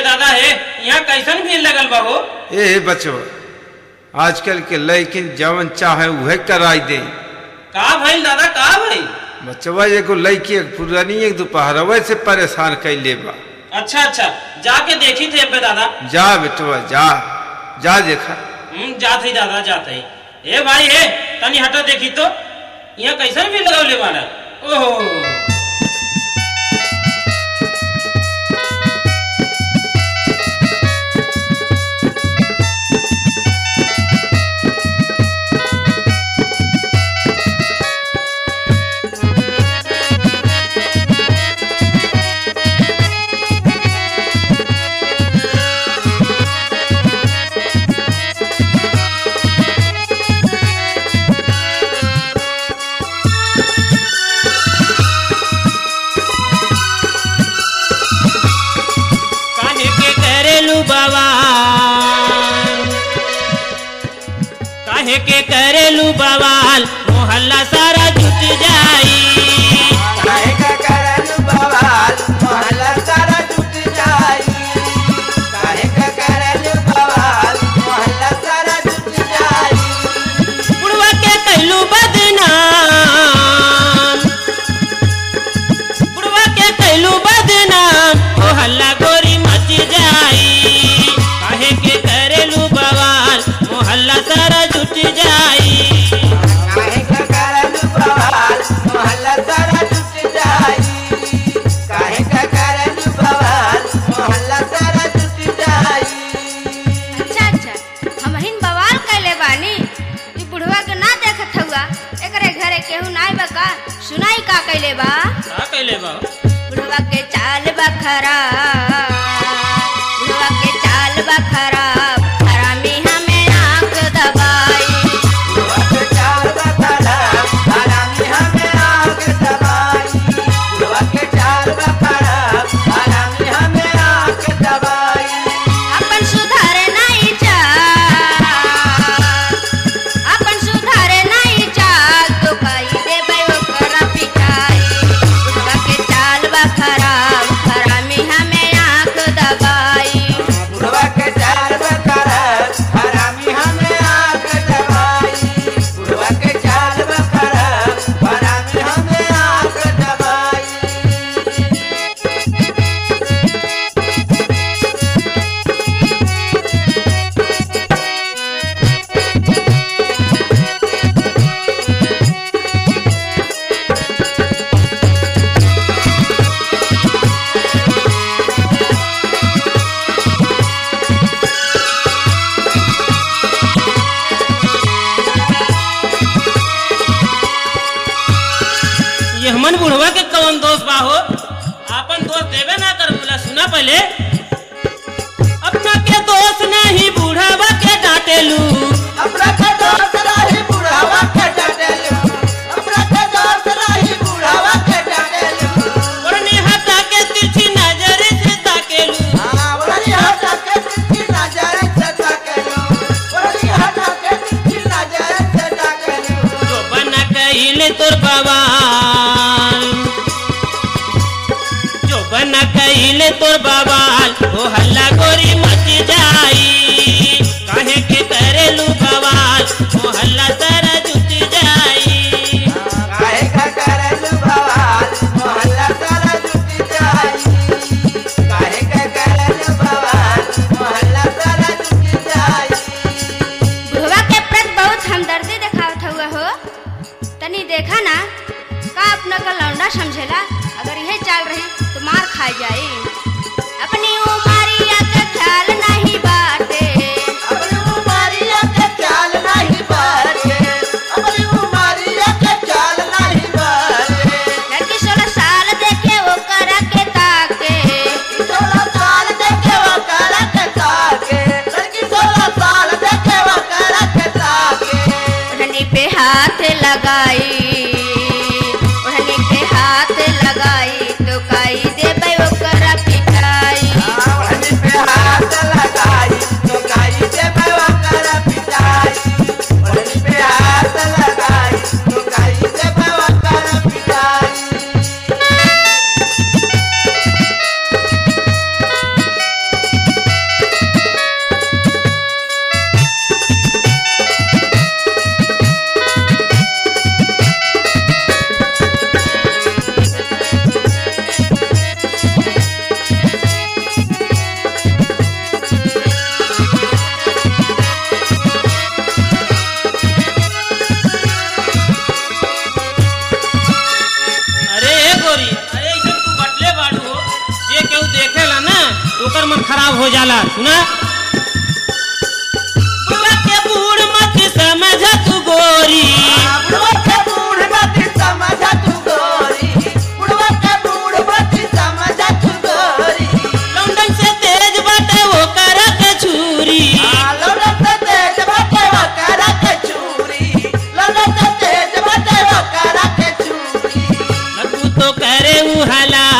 दादा है यहाँ कैसन भीड़ लगल बा हो? ए बचवा आजकल के लड़किन जवन चाहे वह कराई दे। का भइल दादा का भइल? बचवा एगो लड़की एक पुरानी एक दोपहरवे से परेशान कैले बा। अच्छा अच्छा जाके देखी थे बे दादा। जा बेटवा जा जा देखा। जात ही दादा जात ही। ए भाई है तनी हटा देखी तो यहाँ कैसन भीड़ लगौले बाड़ा। ओहो काहे के करेलू बवाल मोहल्ला सारा जुट जाई। काहे के करेलू बवाल मोहल्ला सारा जुट जाई। काहे के करेलू बवाल मोहल्ला सारा जुट जाई। बुढ़वा के कैलू बदनाम बुढ़वा के कैलू बदनाम मोहल्ला गोरी मच जाई। काहे के करेलू बवाल मोहल्ला सारा जुट जाई। काहे के करेलू बवाल मोहल्ला सारा जुट जाई। काहे के करेलू बवाल मोहल्ला सारा जुट जाई। अच्छा अच्छा हमहिन बवाल कैले बानी। ई बुढ़वा के ना देखत हुआ एकरे घरे केहू नाई बा का? सुनाई का कैले बा? का कैले बा? बुढ़वा के चाल बा खराब। बुढ़वा के चाल बा खराब। हरामी हमें आंख दबाई। बुढ़वा के चाल बा खराब। हरामी हमें आंख दबाई। बुढ़वा के चाल बा खराब। हरामी हमें आंख दबाई। अपन सुधारे नहीं चाल। अपन सुधारे नहीं चाल तो कही देबै ओकरा पिटाई। बुढ़वा के चाल बा खराब। हरामी हमें आंख दबाई। बुढ़वा के चाल बा खराब। हरामी हमें आंख दबाई। बुढ़वा के चाल बा खराब। हरामी हमें आंख दबाई। ये हमन बुढ़वा के कौन दोस्त बा हो? आपन दोस्त देवे ना कर बोला सुना पहले। अपना के दोस्त नहीं बुढ़वा के डांटेलू। अपना के दोस्त रही बुढ़वा के डांटेलू। अपना के दोस्त रही बुढ़वा के डांटेलू। ओढ़नी हटा के तिरछी नजर से ताकेलू। हाँ वही हटा के तिरछी नजर से ताकेलू। वही हटा के तिरछी नजर से ताकेलू। जो बना कहिले तोर बवाल जो बना कहिले तोर बवाल ओ हल्ला गोरी मच जाई। काहे के करेलू बवाल ओ हल्ला सारा जुट जाई। काहे का करेलू बवाल मोहल्ला सारा जुट जाई। काहे का करेलू बवाल मोहल्ला सारा जुट जाई। बुढ़वा के प्रति बहुत हमदर्दी दिखावत हुआ हो। तनी देखा ना का अपना का लौंडा समझेला। अगर यह चाल रही तो मार खा जाई। अपनी उमरिया का ख्याल नहीं बाटे। अपनी उमरिया के ख्याल नहीं बाटे। अपनी उमरिया के ख्याल नहीं बाटे। लड़की 16 साल देखे वो करा के ताके। 16 साल देखे वो करा के ताके। लड़की 16 साल देखे वो करा के ताके। ओढ़नी पे हाथ लगाई। ओढ़नी पे हाथ लगाई तो कही देबै ओकरा पिटाई। ओढ़नी पे हाथ लगाई तो कही देबै ओकरा पिटाई। ओढ़नी पे हाथ लगाई तो कही देबै ओकरा पिटाई। ओकर मन खराब हो जाला। सुना बुढ़वा के बूढ़ मत समझ तू गोरी, बुढ़वा के बूढ़ मत समझ तू गोरी, बुढ़वा के बूढ़ मत समझ तू गोरी। लौंडन से तेज बाटे वो कर के छुरी, लौंडन से तेज बाटे वो कर के छुरी, लौंडन से तेज बाटे वो कर के छुरी। लगू तो करे ऊ हलाल,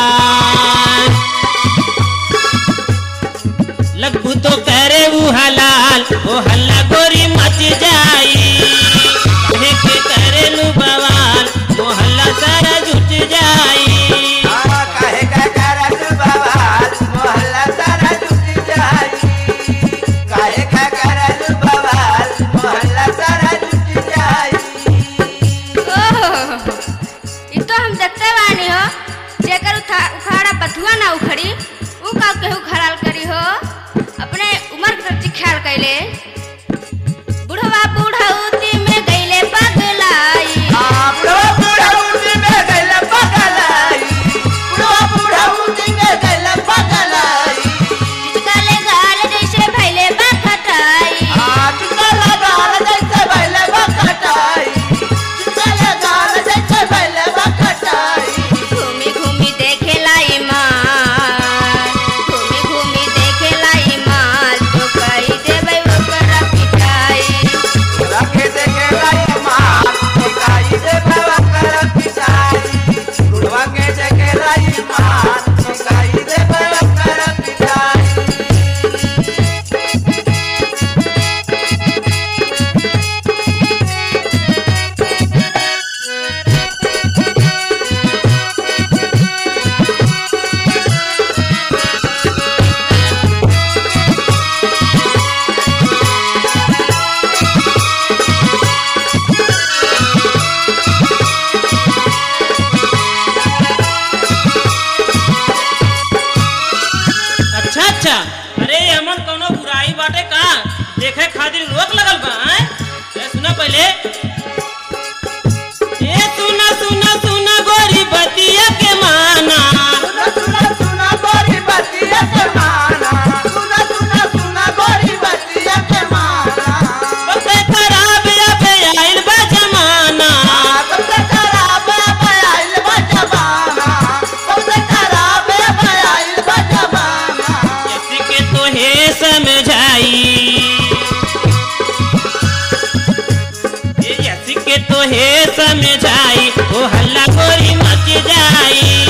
लगू तो करे ऊ हलाल, ओ हल्ला गोरी मच जाई। काहे के करेलू बवाल, ओ हल्ला सारा जुट जाई। काहे का करल बवाल, मोहल्ला सारा जुट जाई। काहे का करल बवाल, मोहल्ला सारा जुट जाई। ओह, ई तो हम देखते बानी हो, जेकर उखाड़ा पथुआ ना उखड़ी ऊ का केहू खराल करी हो। अपने उम्र के प्रति ख्याल कैले। बुढ़वा बुढ़ौती में गईले पगलाई, बुढ़वा बुढ़ौती में गइल पगलाई, बुढ़वा बुढ़ौती में गइल पगलाई। चिचकाले गाल जैसे भैले बखटाई, चिचकाले गाल जैसे भइले बखटाई, चिचकाले गाल जैसे भइले बखटाई। घूमी घूमी देखेला ईमान, घूमी घूमी देखेला ईमान, तो कही देबै ओकरा पिटाई। रखे देखे लाई मार, निकाई दे बाबा कर पिटाई। बुढ़वा के देखे लाई मार, निकाई दे बाबा कर पिटाई। अच्छा अच्छा, अरे हमन कोनो बुराई बाटे का देखे खातिर रोक लगल बा। ए सुना पहले, ए सुना सुना सुना गोरी बतिया के माना, सुना सुना सुना गोरी बतिया के माना, सुना सुना सुना गोरी बतिया के माना। सबसे खराब अबे आइल बा जमाना। सबसे खराब आइल बा जमाना, सबसे खराब आइल बा जमाना। ऐसी के तो हे समझाई, ए ऐसी के तो हे समझाई, ओ हल्ला गोरी मच जाई।